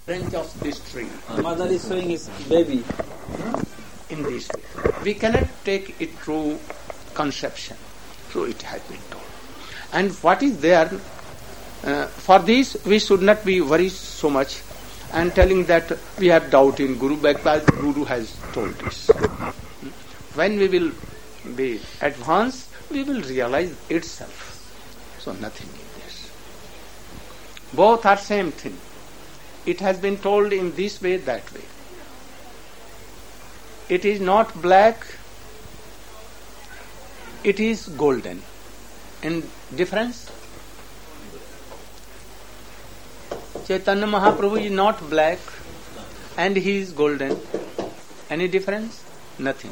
branch of this tree. Mother is showing his baby. In this way. We cannot take it through conception. So it has been told. And what is there, for this we should not be worried so much and telling that we have doubt in Guru because Guru has told this. When we will be advanced, we will realize itself. So nothing in this. Both are same thing. It has been told in this way, that way. It is not black, it is golden. In difference? Chaitanya Mahaprabhu is not black and he is golden. Any difference? Nothing.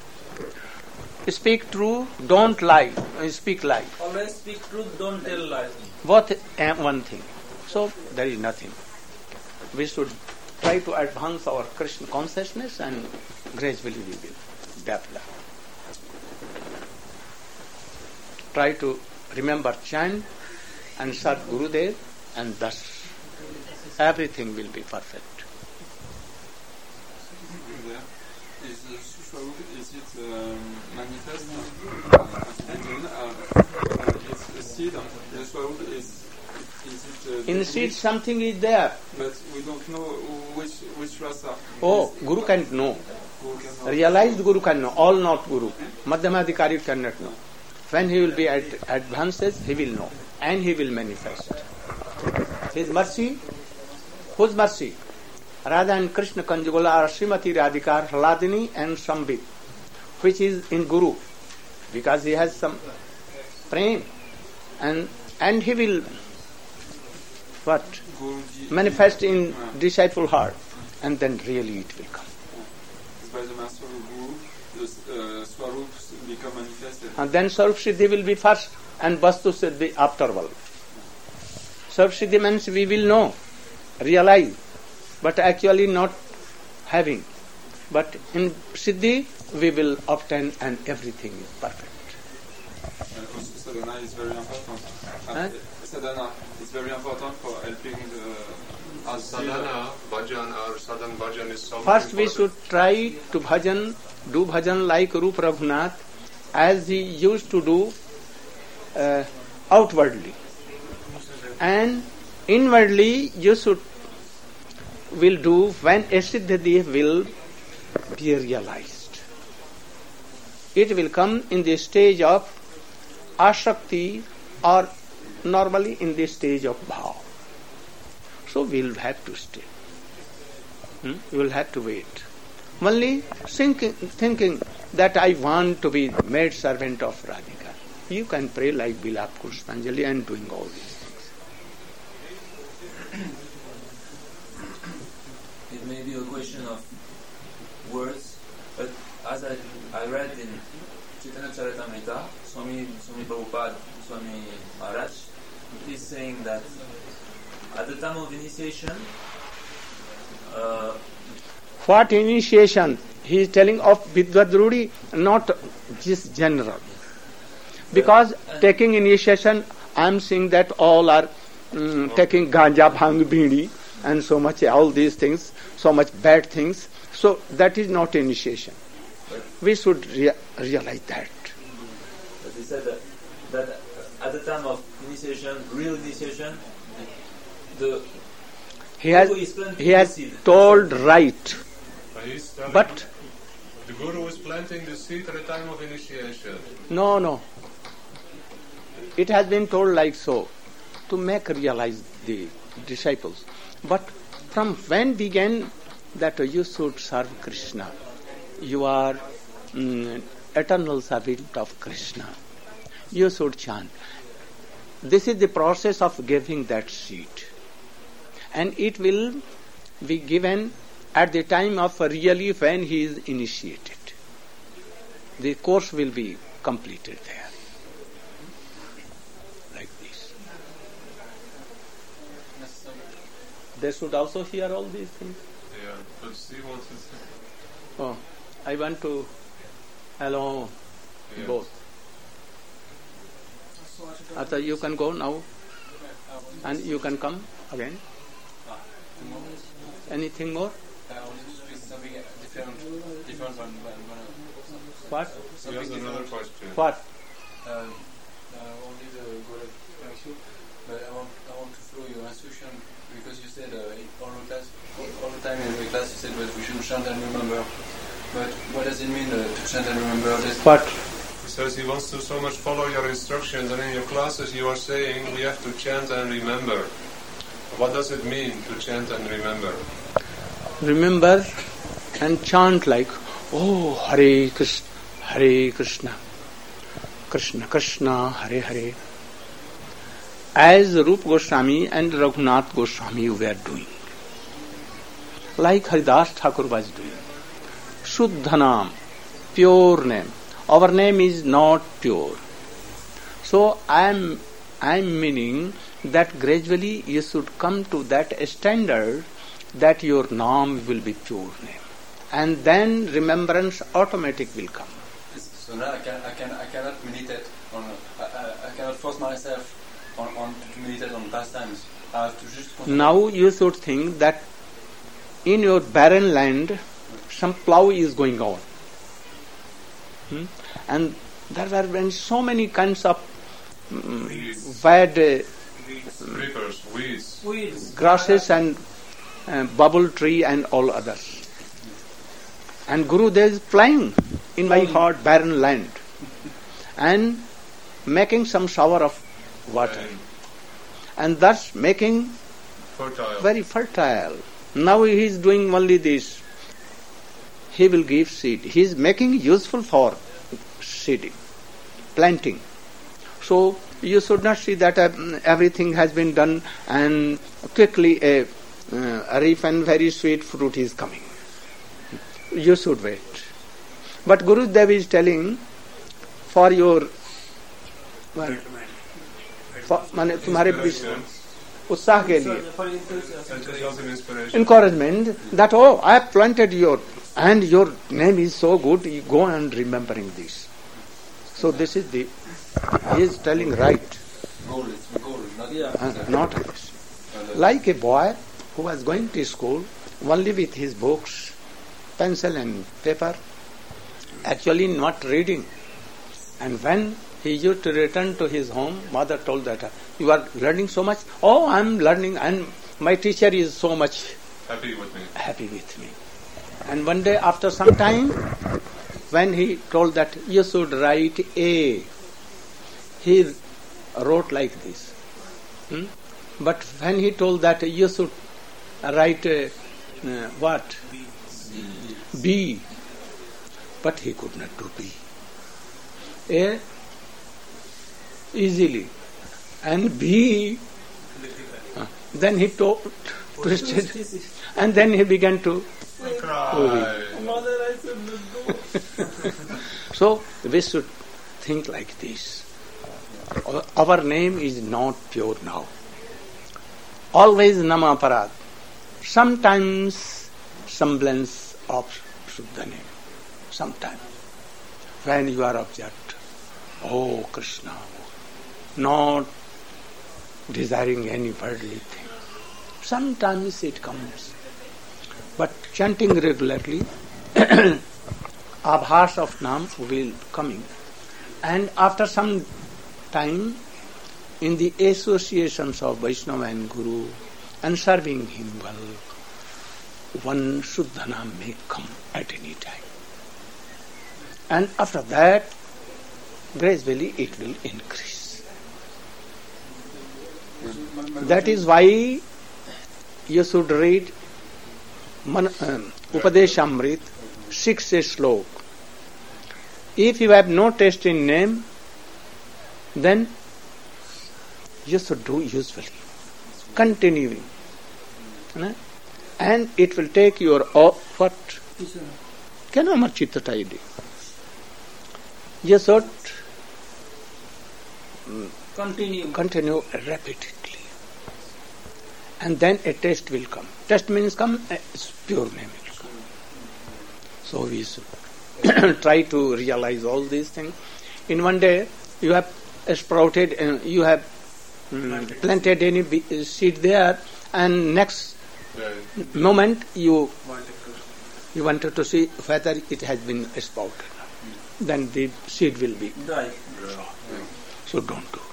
Speak true, don't lie. Speak lie. Always speak truth, don't tell lies. Both one thing. So there is nothing. We should try to advance our Krishna consciousness and gradually we will develop. Try to remember chant and serve Gurudev and thus everything will be perfect. Is the Swarup, is it manifest? It's a seed. The Swarup is it... In seed something is there. But we don't know which rasa. Oh, Guru can know. Guru can know. Realized Guru can know. All not Guru. Madhyamadhikari cannot know. When he will be at advances, he will know. And he will manifest. His mercy, whose mercy? Radha and Krishna Kanjugala are Srimati Radhika, Hladini and Sambit, which is in Guru, because he has some prem, and he will what? Manifest in disciple heart, and then really it will come. By the master of Guru, the Swarups become manifested. And then Sarup Siddhi will be first, and Vastu Siddhi afterward. Sarup Siddhi means we will know, realize, but actually not having. But in Siddhi, we will obtain and everything is perfect. And also sadhana is very important. Sadhana is very important for helping the... As sadhana, bhajan or sadhan bhajan is so First we important. should try to do bhajan like Rup Raghunath as he used to do outwardly. And inwardly you will do when a Siddhi will be realized. It will come in the stage of Ashakti or normally in the stage of Bhav. So we will have to stay. We will have to wait. Only thinking that I want to be made servant of Radhika. You can pray like Bilap Pushpanjali and doing all these things. It may be a question of words, but as I read in Chaitanya Charitamrita, Swami Prabhupada, Swami Maharaj, he is saying that at the time of initiation, What initiation? He is telling of Vidvadrudi, not just general. Because taking initiation, I am seeing that all are taking ganja, bhang, bindi, and so much, all these things, so much bad things. So that is not initiation. We should realize that. but he said that at the time of initiation, real initiation, He has told right. He's telling But the Guru is planting the seed at the time of initiation. no. It has been told like so, to make realize the disciples. But from when began that you should serve Krishna? You are eternal servant of Krishna. You should chant. This is the process of giving that seed. And it will be given at the time of really when he is initiated. The course will be completed there. Like this. They should also hear all these things. Yeah, but Steve wants to say. Oh, I want to allow both. Ata, you can go now and you can come again. Anything more? I wanted to speak something different from What? He has another question. What? Only the God of thanks you, but I want to follow your instruction because you said all the time in the class you said that we should chant and remember. But what does it mean to chant and remember? What? He says he wants to so much follow your instructions, and in your classes you are saying we have to chant and remember. What does it mean to chant and remember? Remember and chant like, oh, Hare Krishna, Krishna Krishna, Hare Hare. As Rupa Goswami and Raghunath Goswami were doing. Like Haridas Thakur was doing. Shuddhanam, pure name. Our name is not pure. So I am meaning that gradually you should come to that standard that your name will be pure name. And then remembrance automatic will come. So now I cannot meditate on. I cannot force myself on to meditate on pastimes. I have to just. Now you should think that in your barren land, some plough is going on, and there were so many kinds of bad Creepers, weeds. grasses and bubble tree and all others. And Guru Dev is playing in my heart barren land and making some shower of water and thus making Fertile. very fertile. Now he is doing only this. He will give seed. He is making useful for seeding, planting. So you should not see that everything has been done and quickly a ripe and very sweet fruit is coming. You should wait. But Guru Dev is telling for your तुम्हारे उत्साह के लिए encouragement that I have planted your and your name is so good, you go and remembering this. So this is he is telling right. Goal, not Not this. Like a boy who was going to school only with his books, pencil and paper, actually not reading. And when he used to return to his home, mother told that, you are learning so much? Oh, I am learning and my teacher is so much Happy with me. And one day after some time, when he told that you should write A, he wrote like this. But when he told that you should write what? B. But he could not do B. A easily. And B, then he twisted, and then he began to Cry. Mother, I said no. So we should think like this. Our name is not pure now. Always Nama Parad. Sometimes semblance of Shuddha name. Sometimes. When you are object, oh Krishna, not desiring any worldly thing. Sometimes it comes. But chanting regularly, abhas of Nam will coming. And after some time, in the associations of Vaishnava and Guru, and serving him well, one Shuddha Nam may come at any time. And after that, gradually it will increase. That is why you should read Upadeshamrit, 6 slok. If you have no taste in name, then you should do usually, continuing. And it will take your what? Can I chitta tidy? You should continue repeatedly. And then a taste will come. Taste means come, pure name will come. So we should try to realize all these things. In one day, you have sprouted, you have planted any seed there, and next moment you wanted to see whether it has been sprouted, then the seed will be. So don't do.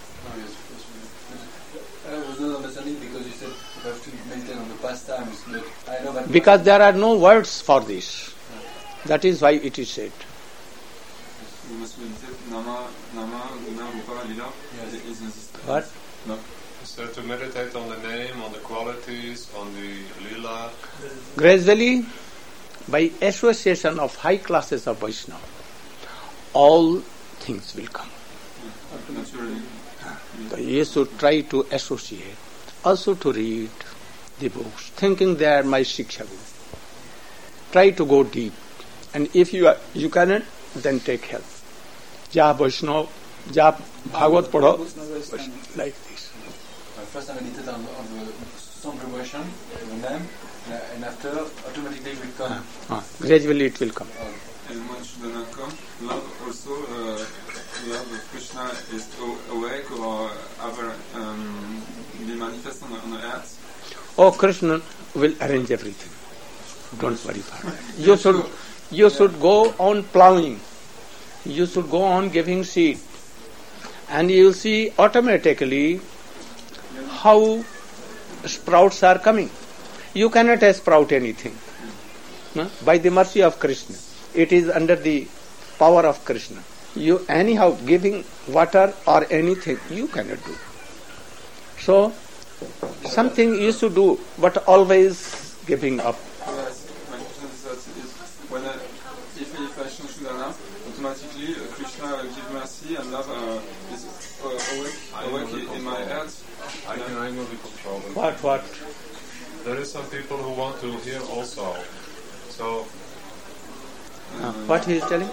I was not understanding because you said you have to meditate on the past times, but I know that Because there are no words for this. That is why it is said. Vous me souvenez, Nama, Guna, Rupa, Lila, ils existent. What? No. So to meditate on the name, on the qualities, on the lila. Gradually, by association of high classes of Vaishnava, all things will come. Naturally. So you should try to associate, also to read the books, thinking they are my Shiksha Guru. Try to go deep. And if you cannot, then take help. Ja Vaishnava, Ja Bhagavad Padho, like this. first I meditate on the song vibration, the name, and after automatically it will come. Gradually it will come. And when Shuddhana comes, love also, love of Krishna is awake or ever be manifest on the earth. Oh, Krishna will arrange everything. Don't worry about it. You should go on plowing. You should go on giving seed. And you will see automatically how sprouts are coming. You cannot sprout anything. No? By the mercy of Krishna. It is under the power of Krishna. You anyhow giving water or anything, you cannot do. So, something you should do, but always giving up. Yes, my question is that when if I change Shuddhana, automatically Krishna give mercy and love is awake in my heart. I know the control. What? There is some people who want to hear also. So What he is telling?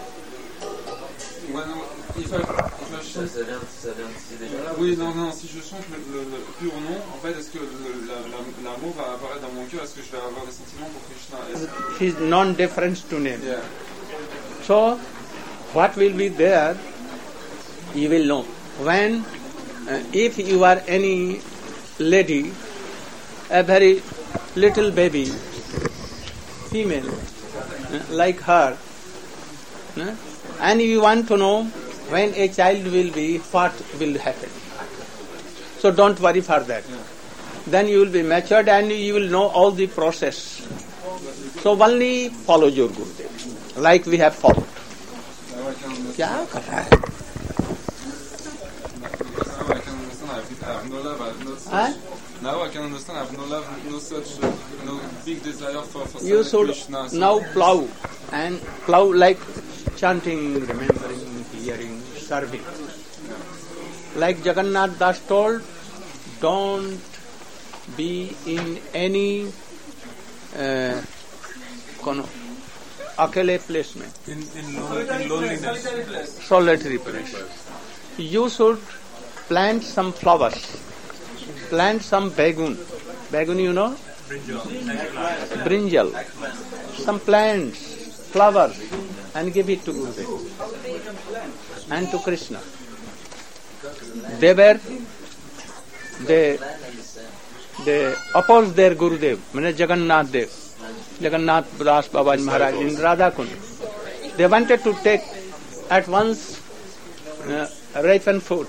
If I change... Ça vient de déjà. Oui, non, si je change le pur nom, en fait, est-ce que l'amour va apparaître dans mon cœur? Est-ce que je vais avoir des sentiments pour Krishna? His non-difference to name. Yeah. So, what will be there, you will know. When, if you are any lady, a very little baby, female, like her, and you want to know when a child will be, what will happen. So don't worry for that. Then you will be matured and you will know all the process. So only follow your Gurudev, like we have followed. क्या कर रहा है? Now I can understand I have no love, no such, no big desire for You should Krishna. now plow, and plow like chanting, remembering, hearing, serving. Like Jagannath Das told, don't be in any akele place mein. In loneliness. Solitary place. You should plant some flowers. Plant some bagun. Bagun, you know? Brinjal. Some plants, flowers, and give it to Gurudev and to Krishna. They opposed their Gurudev, Jagannath Dev, Jagannath Das Babaji Maharaj in Radha Kund. They wanted to take at once ripened fruit.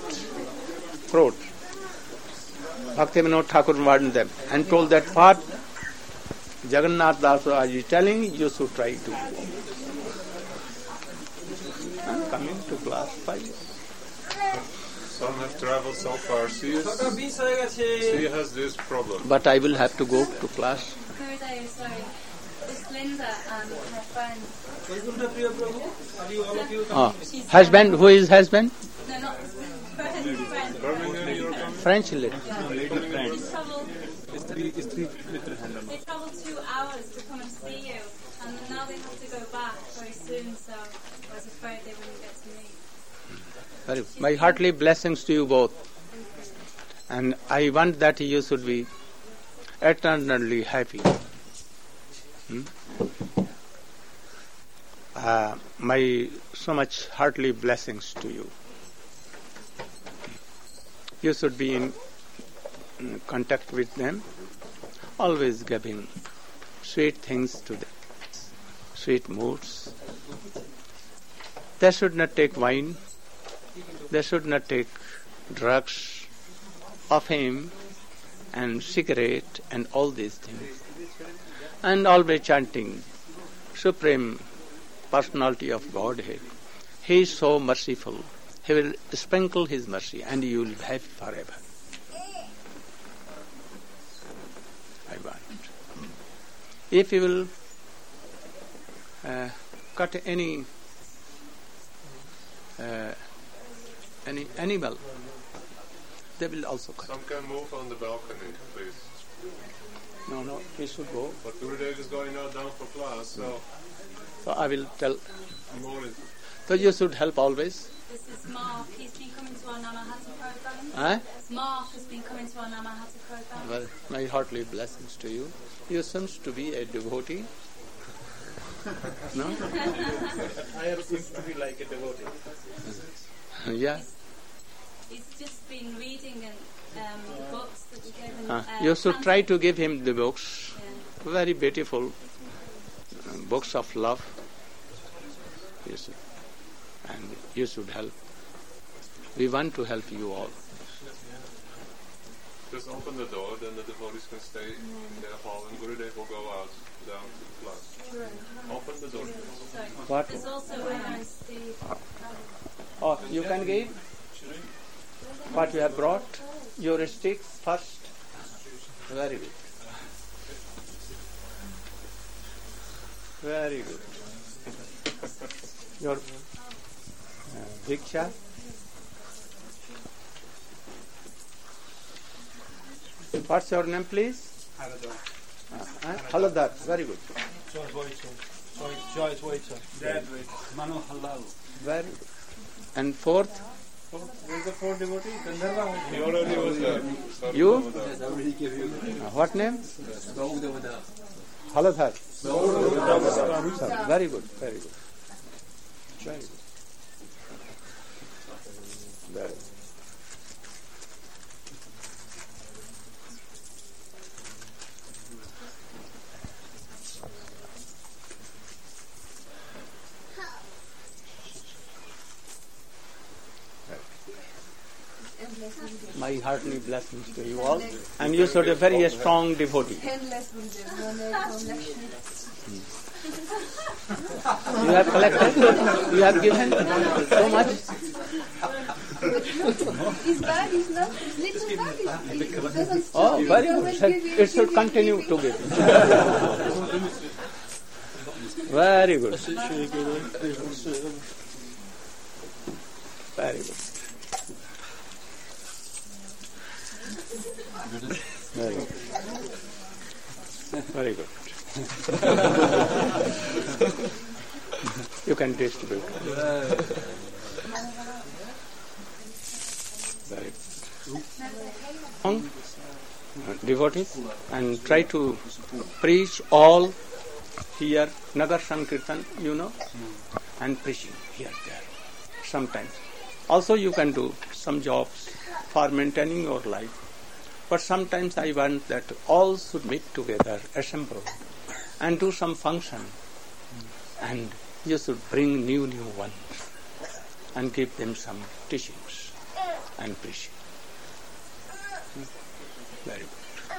Bhakti Vinod Thakur warned them and told that what Jagannath Das Babaji is telling, you should try to do. I'm coming to class 5. some have traveled so far. She has this problem. But I will have to go to class. Gurudev, sorry. It's Linda and her friend. She's Husband, who is husband? No, not husband. Friend. French lady. They traveled 2 hours to come and see you, and now they have to go back very soon, so I was afraid they wouldn't get to meet. My heartily blessings to you both. And I want that you should be eternally happy. My so much heartily blessings to you. You should be in contact with them. always giving sweet things to them, sweet moods. They should not take wine, they should not take drugs, opium and cigarette and all these things. And always chanting Supreme Personality of Godhead. He is so merciful. He will sprinkle His mercy and you will have forever. I want. If you will cut any animal, they will also cut. Some can move on the balcony, please. No, he should go. But Gurudev is going now down for class, so I will tell. more is So you should help always. This is Mark. He's been coming to our Namahata program. Huh? Mark has been coming to our Namahata program. Well, my heartily blessings to you. You seems to be a devotee. No? I seem to be like a devotee. Yeah. He's just been reading the books that we gave him. You should try to give him the books. Yeah. Very beautiful books of love. You should. And you should help. We want to help you all. just open the door, then the devotees can stay in their hall and Gurudev will go out down to the class. Open the door. What? There's also Steve. Oh, you can give what you have brought. Your sticks first. Very good. Very good. Your Diksha. What's your name, please? Haladar. Very good. Joyce Waiter. Dad Waiter. Manu Halal. Very good. And fourth? There is a fourth devotee, Gandharva. He already was there. You? What name? Haladhar. Very good, very good. Very good. Very good. My heartily blessings to you all. And you should be a very strong devotee. You have collected? You have given so much? His bag is not, his little bag is, it doesn't stop. Oh, very good. It should continue to give. Very good. Very good. Very good. Very good. You can distribute. Very good. Devotees, and try to preach all here, Nagar Sankirtan, you know, and preaching here, there, sometimes. Also you can do some jobs for maintaining your life. But sometimes I want that all should meet together, assemble, and do some function. And you should bring new ones and give them some teachings and preaching. Very good.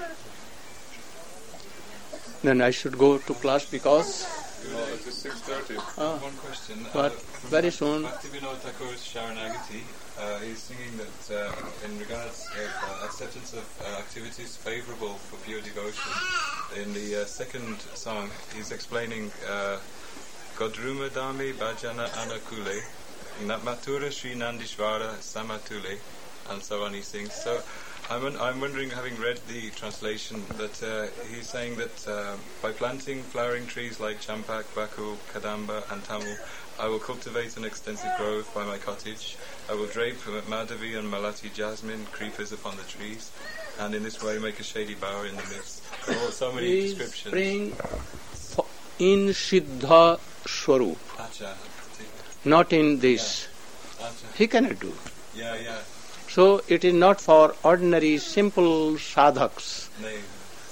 Then I should go to class because... It is 6:30. One question. But very soon... Bhaktivinoda Thakur's Sharanagati, he's singing that in regards of acceptance of activities favourable for pure devotion, in the second song he's explaining Godruma Dami Bhajana Anakule, Matura Sri Nandishvara Samatule, and so on he sings. So I'm wondering, having read the translation, that he's saying that by planting flowering trees like Champak, Baku, Kadamba and Tamil, I will cultivate an extensive grove by my cottage. I will drape Madhavi and Malati jasmine creepers upon the trees, and in this way make a shady bower in the midst. Oh, so many descriptions. Spring in Siddha Swarup, not in this. He cannot do. Yeah. So it is not for ordinary simple sadhaks. No.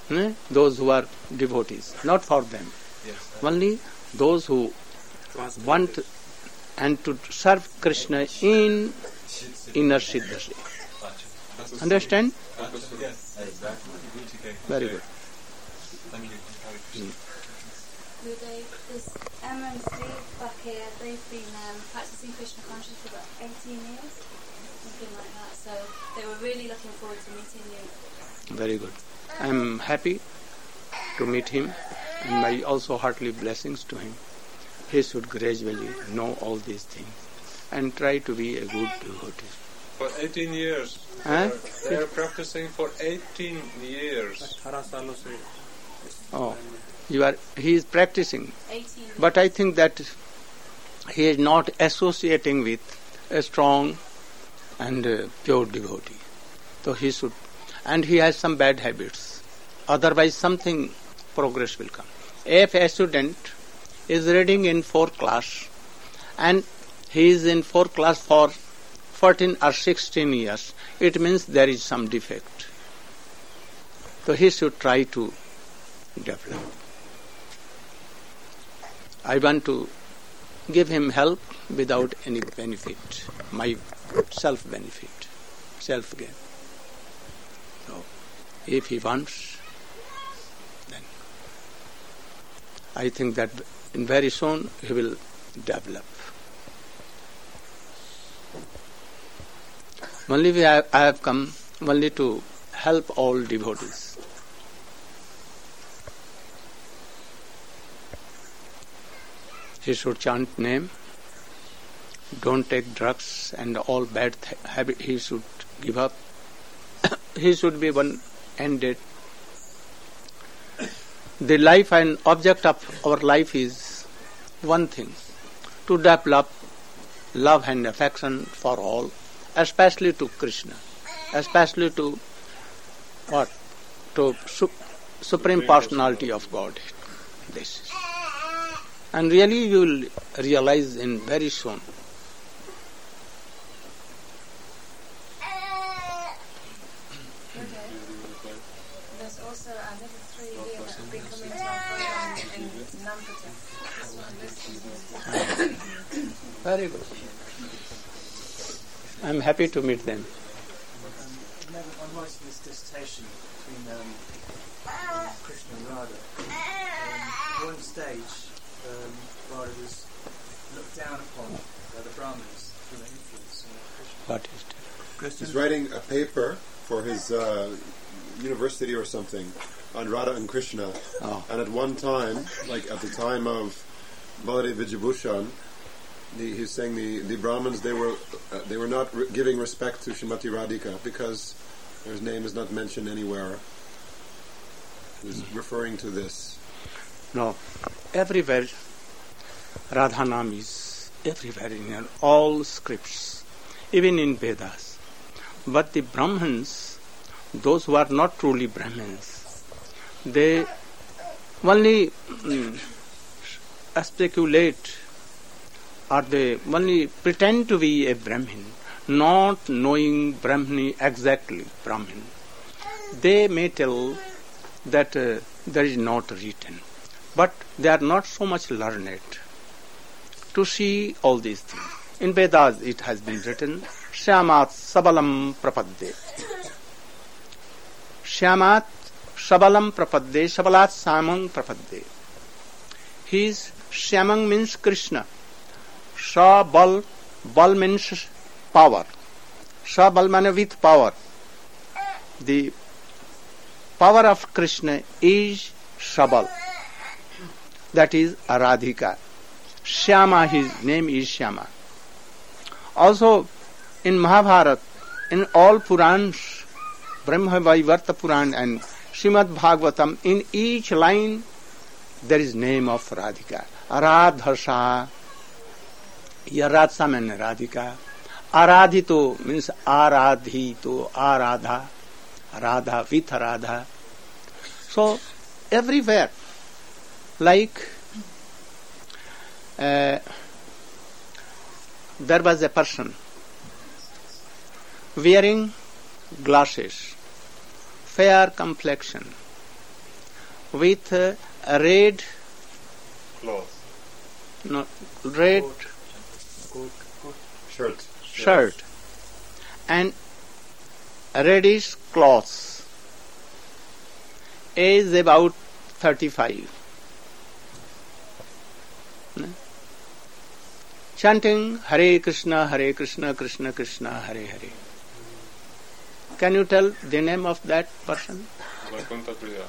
those who are devotees, not for them. Only those who want and to serve Krishna in inner Siddhasi. Understand? Yes, exactly. Very good. Thank you. There's Emma and Steve back here. They've been practicing Krishna consciousness for about 18 years, something like that. So they were really looking forward to meeting you. Very good. I am happy to meet him, and my also heartily blessings to him. He should gradually know all these things and try to be a good devotee. For 18 years. They are practicing for 18 years. Oh, he is practicing. 18. But I think that he is not associating with a strong and pure devotee. So he should, and he has some bad habits. Otherwise something progress will come. If a student is reading in 4th class and he is in 4th class for 14 or 16 years, it means there is some defect. So he should try to develop. I want to give him help without any benefit, my self-benefit, self-gain. So, if he wants, then I think that very soon he will develop. Only I have come only to help all devotees. He should chant name, don't take drugs and all bad habit he should give up. He should be one-ended. The life and object of our life is one thing, to develop love and affection for all, especially to Krishna, especially to what? To Supreme Personality of Godhead. This is. And really you will realize in very soon. There's also another 3 here that have been coming to our program in Nampata. Very good. I am happy to meet them. I'm writing this dissertation between Krishna and Radha. At one stage, Radha was looked down upon by the Brahmins through the influence of Krishna. What is that? He's writing a paper for his university or something on Radha and Krishna. Oh. And at one time, like at the time of Baladev Vijayabhushan, he's saying the Brahmins, they were not giving respect to Srimati Radhika because his name is not mentioned anywhere. He's referring to this. No. Everywhere Radha Nam is everywhere in all scripts, even in Vedas. But the Brahmins, those who are not truly Brahmins, they only speculate, or they only pretend to be a Brahmin, not knowing Brahmani exactly, Brahmin. They may tell that there is not written, but they are not so much learned to see all these things. In Vedas it has been written, Shyamat Sabalam Prapadde. Shyamat Sabalam Prapadde, Sabalat Samang Prapadde. His Shyamang means Krishna. Sabal, Bal means power. Sabal means with power. The power of Krishna is Sabal. That is Radhika. Shyama, his name is Shyama. Also in Mahabharata, in all Purans, Brahma Vaivarta Puran and Srimad Bhagavatam, in each line there is name of Radhika. Aradhasa, Yaradsa means Radhika. Aradhito means Aradhito, Aradha, Radha with Radha. So everywhere, like there was a person wearing glasses, fair complexion, with a red, Cloth. no, red shirt and reddish clothes, age about 35, chanting Hare Krishna, Krishna Krishna, Hare Hare. Can you tell the name of that person? Vaikuntha Priya.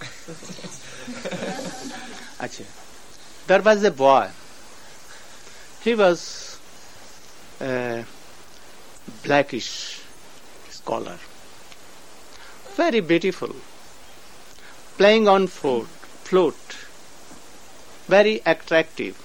Achha. There was a boy. He was a blackish scholar, very beautiful, playing on flute, very attractive,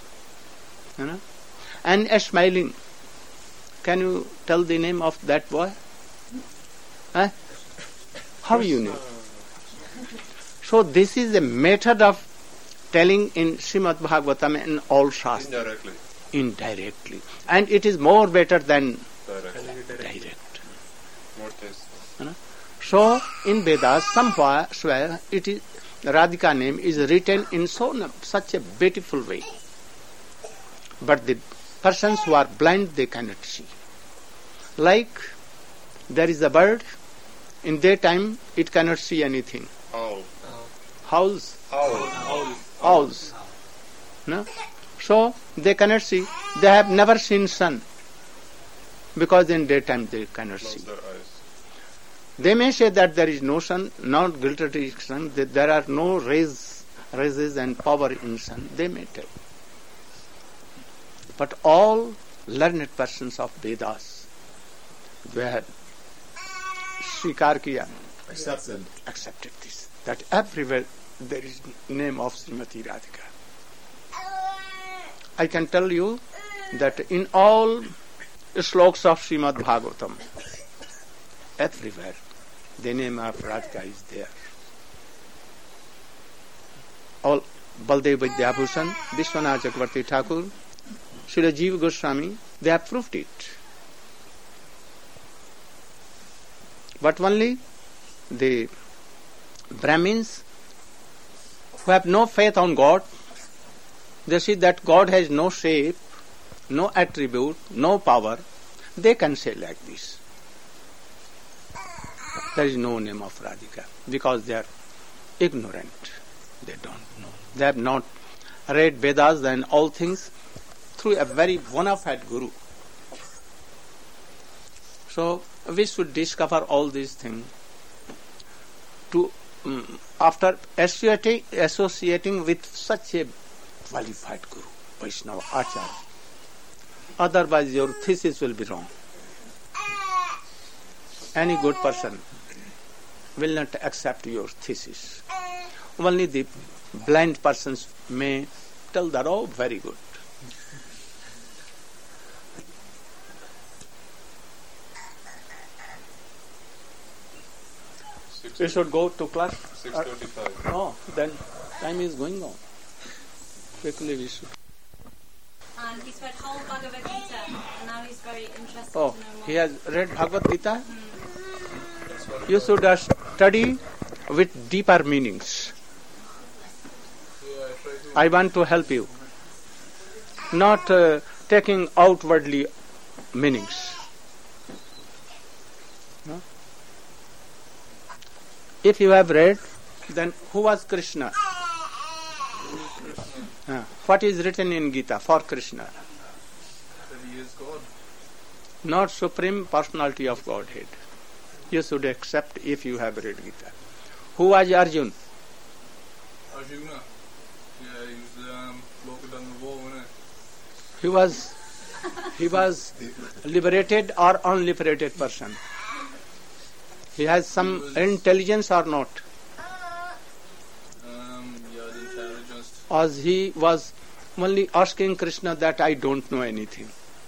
and smiling. Can you tell the name of that boy? Huh? How you know? So this is a method of telling in Srimad Bhagavatam and all Shastra. Indirectly. And it is more better than direct. More taste. So in Vedas, somewhere it is Radhika name is written in such a beautiful way. But the persons who are blind, they cannot see. Like there is a bird, in daytime it cannot see anything. Owls. No? So they cannot see. They have never seen sun because in daytime they cannot see. They may say that there is no sun, not glittery sun, that there are no rays and power in sun. They may tell. But all learned persons of Vedas, they have svikar kiya, accepted this. That everywhere there is name of Srimati Radhika. I can tell you that in all slokas of Srimad Bhagavatam, everywhere the name of Radhika is there. All Baldev Vidyabhushan, Vishwanath Chakravarti Thakur, Srila Jiva Goswami, they have proved it. But only the Brahmins who have no faith on God, they see that God has no shape, no attribute, no power, they can say like this. There is no name of Radhika because they are ignorant. They don't know. They have not read Vedas and all things through a very bona fide guru. So we should discover all these things to after associating with such a qualified guru, Vaishnava Acharya. Otherwise your thesis will be wrong. Any good person will not accept your thesis. Only the blind persons may tell that, oh, very good. We should go to class. 6:35. No, then time is going on. Quickly we should. And he's read whole Bhagavad Gita, and now he's very interested Oh, to know more. he has read Bhagavad Gita? You should study with deeper meanings. I want to help you. Not taking outwardly meanings. No? If you have read, then who was Krishna? What is written in Gita for Krishna? That he is God. Not Supreme Personality of Godhead. You should accept if you have read Gita. Who was Arjun? Arjuna. Yeah, he was located on the wall, wasn't He was liberated or unliberated person. He has some intelligence or not? Yeah, the intelligence. As he was only asking Krishna that I don't know anything.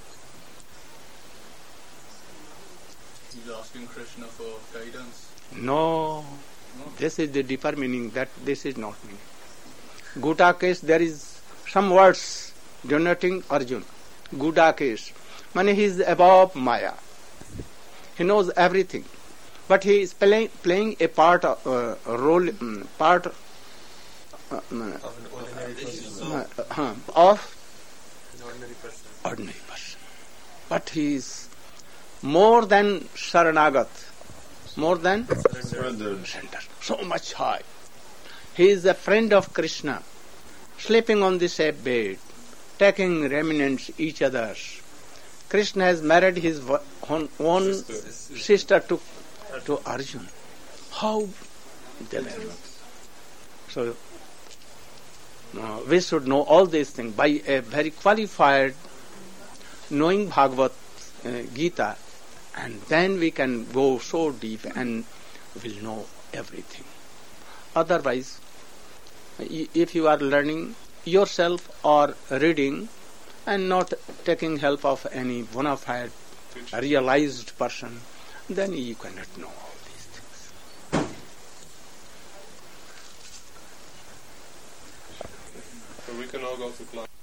He's asking Krishna for guidance. No. This is the deeper meaning, that this is not meaning. Guda case, there is some words denoting Arjun. Guda case. Meaning he is above Maya. He knows everything. But he is playing a part Of an ordinary person. Of An ordinary person. ordinary person. But he is more than Saranagat, more than Surrender. center, so much high. He is a friend of Krishna, sleeping on the same bed, taking remnants each other's. Krishna has married his own sister to Arjuna. How they were. So we should know all these things by a very qualified knowing Bhagavad Gita, and then we can go so deep and will know everything. Otherwise, if you are learning yourself or reading and not taking help of any bona fide realized person, then you cannot know all these things. So we can all go to class.